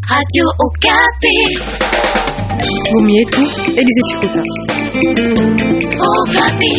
Radio Okapi. Ngumi yetu Elize Chikuta. Okapi.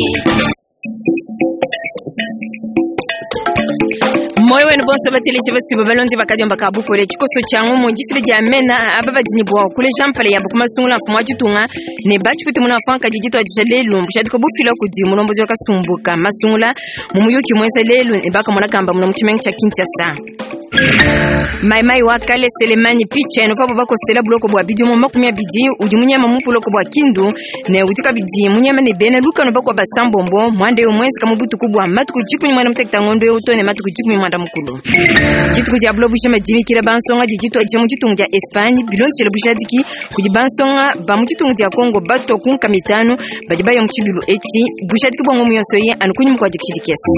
Moyo wenu bonse bateleje basibo balonzi bakadi mbaka bukole chikoso changu mujifile ja mena ababa jini bwa kule jampale ya bukuma sungula kumwa jutunga ne bachi puti muna fanka jijito ajale lumbu shadiko bufila kudi mulombozi wakasumbuka masungula mumuyuki mwenza lelu ebaka mwana kamba muna mchimengi cha Kinshasa. Mai wakale Selemani picha eno papo bako sela buloko bwa bidi mu makumya bidi udi munyama mupuloko bwa kindu ne utika bidi munyama ne bena luka no bako basambombo mwande yo mwezi kamubutu kubwa matu kujiku ni mwana mtekta ngondo yo utone matu kujiku ni mwanda mukulu jitu kujia blobu shema jimi kira bansonga jijitu ajimu jitungu ja Espanye bilon chile bushadiki kujibansonga ba mjitungu ja Kongo bato kunka mitano bajibaya mchibilu echi bushadiki bwa ngomu yonsoye anukunyi mkwa jikishidikesi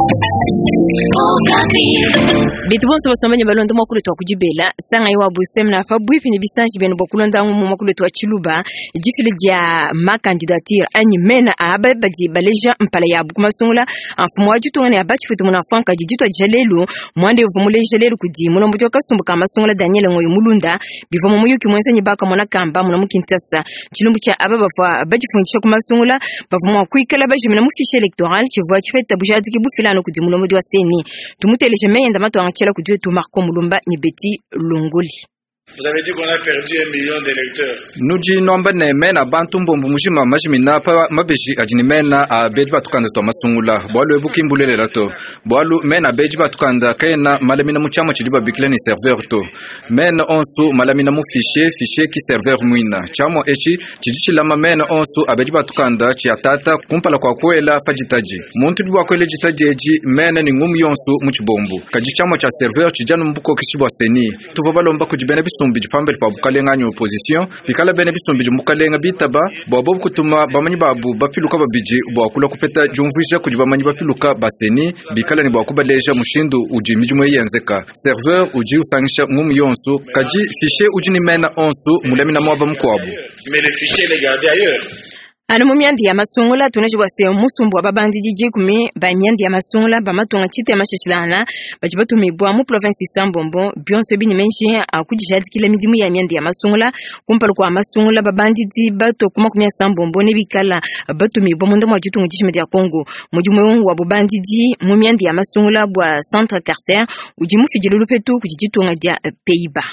bitu bonso basomanya balondo makulu twa kujibela sanga iwa busemna fa bwifi ni bisanji beno bokulonda mu makulu twa chiluba jifile ja ma candidature anyi mena aba baji baleja mpala ya bukuma sungula amfumo ajuto ne abachi futu muna fanka jijito jalelu mwande vumuleje lelu kudi muno mutyo kasumbuka masungula Daniel ngoyo mulunda bivo mu muyuki mwense nyibaka muna kamba muna mukintasa chilumbu cha ababa fa baji fungisha kuma sungula bavumo kwikala baji muna mufishe electoral chivwa chifeta bujadi kibufilano kudi muno mudi wa seni tumuteleje meyenda mato angachela kudi tu Marco Mulumba ni Betty Longoli. Vous avez dit qu'on a perdu 1 million d'électeurs. Nous dit nomba ne mena bantu mbombo mujima majimina pa mabeji ajini mena a beji batukanda to masungula bwalo ebukimbulele lato bwalo mena beji batukanda kena malamina muchama chidiba bikleni serveur to mena onsu malamina mu fichier ki serveur muina chamo echi chidichilama mena onsu abeji batukanda chi atata kumpala kwa kwela fajitaji muntu dwa kwele jitaji eji mena ni ngumu yonsu muchibombo kajichamo cha serveur chijanu mbuko kishibwa seni tuvobalomba kujibene bisumbi jipambele pa bukalenga nyo opposition bikala bene bisumbi jumukalenga bitaba bobo kutuma bamanyi babu bapiluka babiji bwa kula kupeta jumvisha kujibamanyi bapiluka baseni bikala ni bwa kubaleja mushindu uji mijumwe yenzeka serveur uji usangisha ngumu yonsu kaji fichier uji ni mena onsu mulemina mwaba mkwabu Mais les fichiers les garder ailleurs. Ano mumyandi ya masungula tunajibwa se musumbu wa babandi jiji kumi banyandi ya masungula bamatunga chite mashishilana bajibatu mibwa mu province Sambombo bionso bini menshi akujishadi kila midimu ya myandi ya masungula kumpalu kwa masungula babandi di bato kuma kumya Sambombo ne bikala batu mibwa munda mwa jitungu jishimedi ya Kongo mujimu wa babandi di mumyandi ya masungula bwa Centre Carter ujimu fijilulu petu kujitunga dia Pays-Bas.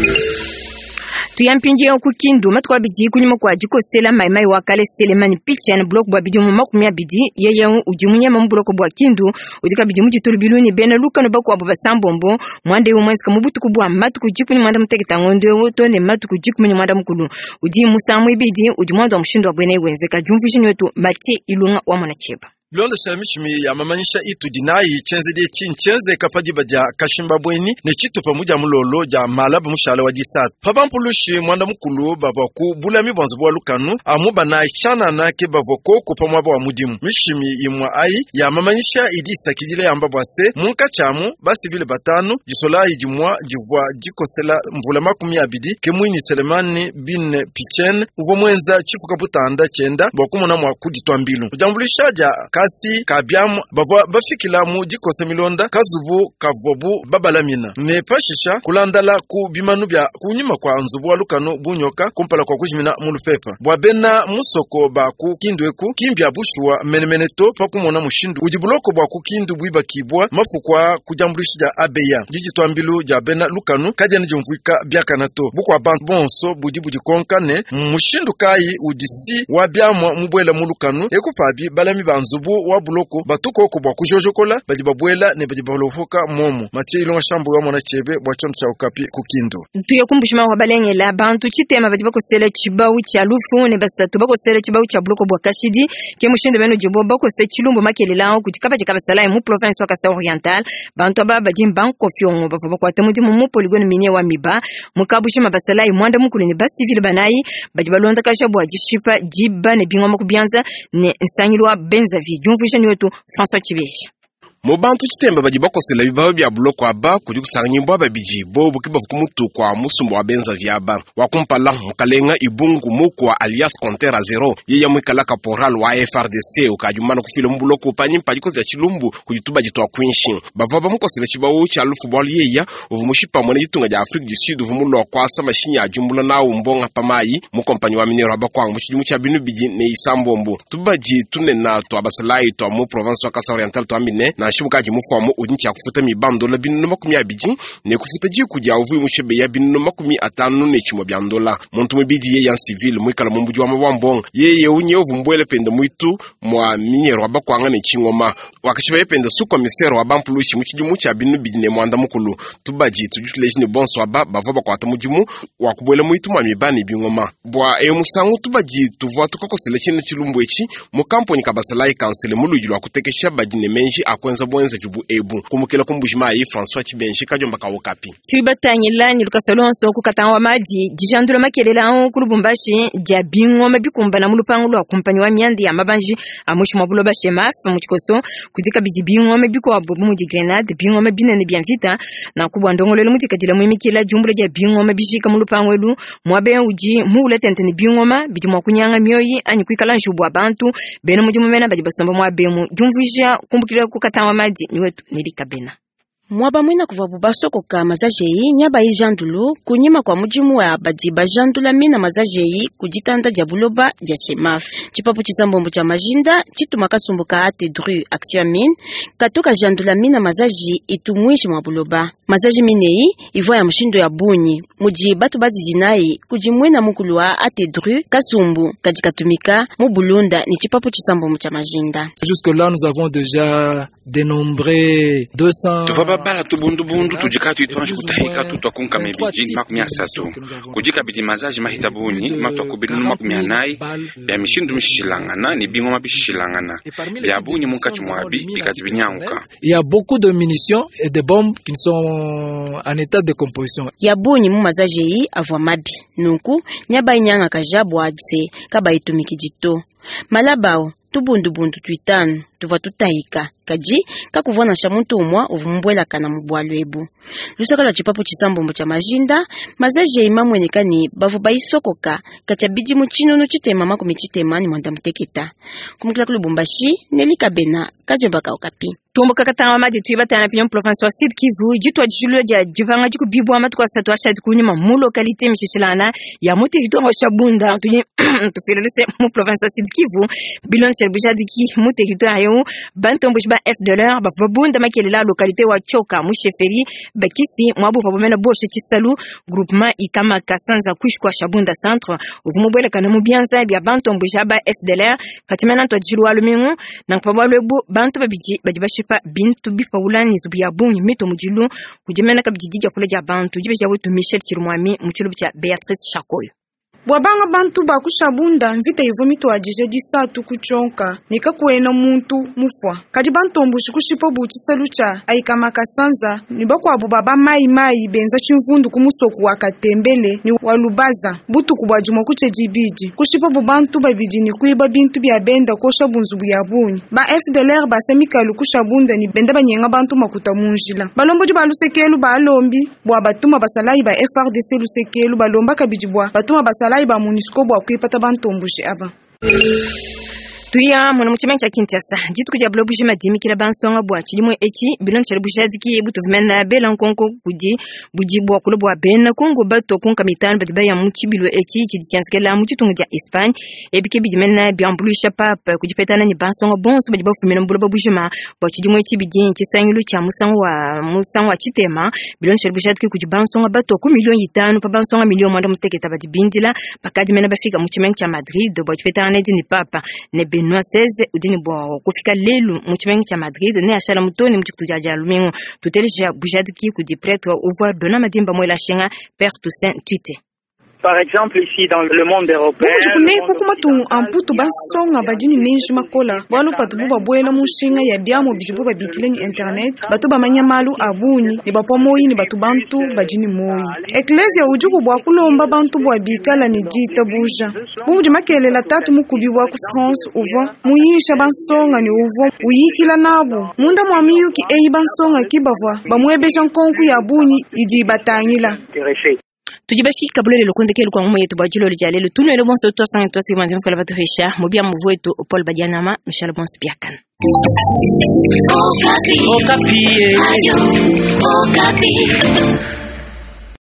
Tuyampinje okukindu matwa bidi kunyuma kwa jiko sela mai wakale Selemani picha na block bwa bidi mu makumya bidi yeye ujimunya mu block bwa kindu udika bidi mu jitulu biluni bena luka no bakwa baba Sambombo mwande yo mwezi kamubutu kubwa matu kujikuni mwanda muteketa ngondo woto ne matu kujikuni mwanda mukulu uji musamwe bidi ujimwanda wa mshindo wa bwene wenzeka jumvishinyo wetu Mati Ilunga wa Mwanacheba. Blonde shamishimi ya mamanyisha itu dinayi chenze de chenze kapadi baja kashimba bweni ne chitu pamoja mulolo ja malaba mushala wa disat pabampulushi mwanda mukulu babaku bulami bonzo bwa lukanu amuba na chana na ke baboko ko pamwa bwa mudimu mishimi imwa ai ya mamanyisha idisa kidile yamba bwase munka chamu basi bile batanu jisola ijimwa jivwa jikosela mvula makumi abidi ke mwini Selemani bin Pichen uvo mwenza chifu kaputanda chenda bokumuna mwa kuditwa mbilu kujambulisha ja kasi kabyamu bavwa bafikila mu jikose milonda kazubu kavobu babalamina ne pashisha kulandala ku bimanu bya kunyima kwa nzubu walukano bunyoka kumpala kwa kujimina mulupepa bwabena musoko ba ku kindweku kimbya bushwa menemeneto pakumona mushindu ujibuloko bwa ku kindu bwiba kibwa mafukwa kujambulishija abeya jijitwambilu ja bena lukanu kajana jomvuika byakanato bukwa bantu bonso budi konkane mushindu kai udisi wabyamwa mubwela mulukanu ekupabi balami banzubu wa buloko batuko ko bwa kujojokola baji babwela ne baji balofoka momo Mati Ilunga shambu wa Mwanachebe bwa chamcha Okapi kukindu tuyakumbushima wa balengela bantu chitema baji bako sele chibau cha lufu ne basatu bako sele chibau cha buloko bwa kashidi ke mushindo beno jibo bako se chilumbu makelelao kutikapa chikaba salai mu province wa Kasai Oriental bantu aba baji mbanko fyongo bafo bako atamudi mu polygone minye wa miba mukabushima basalai mwanda mukulu ne basivile banayi baji balonda kasha bwa jishipa jiba ne bingwa makubyanza ne nsangilwa benza Jumvisha ni wetu François Chibeshi. Mobantu chitemba baji bakosela bibaba bya buloko aba kudi kusangnyimbo ababiji bo bukiba kumutu kwa musumbo wa benza vyaba wakumpala mukalenga ibungu mukwa alias Kontera Zero yeya mwikala kaporal wa FRDC ukajumana kufilo mbuloko panyimpa jikozi ya chilumbu kujituba jitwa Queenshin bavaba mukosela chibawo cha alufu bwalu yeya uvumushipa mwana jitunga ja Afrika du Sud uvumulo kwa sama shinya jumbula na umbonga pamayi mukompanyi wa minero abakwangu mushijimu cha binu biji ne isambombo tubaji tunena to abasalai to mu province wa Kasa Oriental to amine na shibukaji mufuamo uncha kufuta mibando la binu makumi abiji ne kufuta ji kuja uvu mushebe ya binu makumi atanu ne chimo byandola muntu mubidi ye ya civil mwikala mumbuji wa mabambong ye unye uvumbwele pende mwitu mwa minero abakwanga ne chingoma wakashiba pende su komisero wa bampulushi muchijimu cha binu biji ne mwanda mukulu tubaji tujutulejine bonso aba bavaba kwa tamujimu wakubwele mwitu mwa mibani bingoma bwa musangu tubaji tuvwa tukokosele chine chilumbu echi mukamponi kabasalai kansele mulujulu akutekesha bajine menji akwenza bwenza jubu ebu kumukela kumbujima yi François Chibenji kajomba kawokapi tubatanyela ni lukasolonso kukatawa madi dijandula makelela an kulubumbashi dia bingoma bikumba na mulupangu lwa kumpanyi wa myandi ya mabanji amushi mwabulo bashema mutikoso kudika bidi bingoma biko abubu mu di Grenade bingoma binene bien vita na kubwa ndongolelo mutikadila mwimikela jumbula dia bingoma bishika mulupangu elu mwabe uji muule tenteni bingoma bidi mwakunyanga myoyi ani kwikala njubu abantu beno muji mumena badi basamba mwabemu jumvija kumbukira kukatawa madi niwetu nilikabena mwaba mwina kuva bubasoko ka mazajei nyaba ijandulu kunyima kwa mujimu wa badiba jandula mina mazajei kujitanda dia buloba dia chemaf chipapu chisambombo cha majinda chituma kasumbuka ate dru action mine katoka jandula mina mazaji itumwishi mwa buloba mazaji minei ivo ya mshindo ya bunyi muji batu bazi jinai kujimwena mukulwa ate dru kasumbu kajikatumika mu bulunda ni chipapu chisambombo cha majinda. Jusque là nous avons déjà dénombré 200 bala tubundu tujikatu itwanshi kutahika tutwakunka mebiji makumi asatu kujika bidi mazaji mahitabuni matwakubinu makumi anai bya mishindu mishilangana ni bingo mabishilangana bya bunyi munkachi mwabi bikati binyanguka. Il y a beaucoup de munitions et de bombes qui sont en état de composition. Ya bunyi mu mazaji yi avwa mabi nuku nyaba inyanga kajabu adse kaba itumiki jito malabao tubundu tuitanu tuva tutahika kaji kakuvona shamuntu umwa uvumbwela kana mubwalu ebu lusakala chipapu chisambombo cha majinda mazaje imamwenekani bavu baisokoka kachabiji muchinunu chitema makumi chitema ni mwanda muteketa kumukila kulubumbashi nelikabena kajomba kaokapi tumbuka katanga madi tuibatana pinyon province wa Sud Kivu jitwa julo dia jivanga jiku bibu amatu kwa satwa shadi kunyima mu localité mishishilana ya muti hito wa Shabunda tunye tupirelese mu province wa Sud Kivu bilon shelbujadi ki muti hito ayo bantombush ba FDLR ba babunda makelela localité wa Choka mu sheferi bakisi mwabu babomena boshe chisalu groupement ikama kasanza kushkwa Shabunda centre uvumubwele kana mubianza bya bantombush ba FDLR katimena to jilu alumingu na kwa balwebu bantu babiji badibashipa bintu bipaulani zubya bunyi mito mujilu kujemena kabijijja kuleja bantu jibe jawetu Michel Chirumwami muchilu cha Beatrice Chakoyo bwabanga bantu bakushabunda mvita ivo mitwadije disatu kuchonka nikakuena muntu mufwa kadi bantombushi kushipo buchiselu cha aikamaka sanza nibakwabu baba mai benza chimvundu kumusoku wakatembele ni walubaza butu kubwajimo kuche jibiji kushipo bubantu babiji ni kuiba bintu bya benda kosha bunzu bya bunyi ba FDLR basemikalu kushabunda ni benda banyenga bantu makuta munjila balombo di balusekelu balombi bwa batuma basalayi ba FRDC lusekelu balomba kabiji bwa batuma basalayi ba MONUSCO bwa kuipata bantombushi aba tuya mwana muchimencha Kinshasa jitu kuja blobu jima dimikira bansonga bwa chilimwe echi bilon chele bujadiki ebutu vimena bela nkonko kuji bujibwa kulobwa bena kongo bato konka mitano batiba ya muchibilwe echi chidichanskela muchitungu dia Espagne ebike bidimena biambulisha papa kujipetana ni bansonga bonso bajiba fumena mbuloba bujima bwa chilimwe echi bidin chisangilu cha musanwa chitema bilon chele bujadiki kuji bansonga bato ku milioni 5 pa bansonga milioni mwanda muteketa badibindila pakadi mena bafika muchimencha Madrid bwa chipetana ni papa ne Benoît 16 udini bwa kufika lelu muchimengi cha Madrid ne ashala mutoni mchikutuja jalumingo tutelesha bujadiki kudi prêtre au voir dona madimba mwela shenga Père Toussaint Tuite Par exemple, ici dans le monde européen, amputu basonga bajini meji makola bwalu patubu babwela mushinga ya biamo bijibu babikile ni internet batu bamanya malu abuni ni bapomoyi ni batu bantu bajini moyi eklesia ujuku bwa kulomba bantu bwa bikala ni gita buja bumudi makelela tatu mukubi bwa ku France uva muyisha bansonga ni uvo uyikila nabo munda mwamiyuki eyi bansonga kibava bamwebesha nkonku ya buni idi batangila tujibaki kabula lelo kondekelo kwa ngumo yetu bajilo lijalelo tuno elo bonso to sang to sima ndimkala batuhisha mubia mvu wetu Paul Badianama Michel Bonspiakan Okapi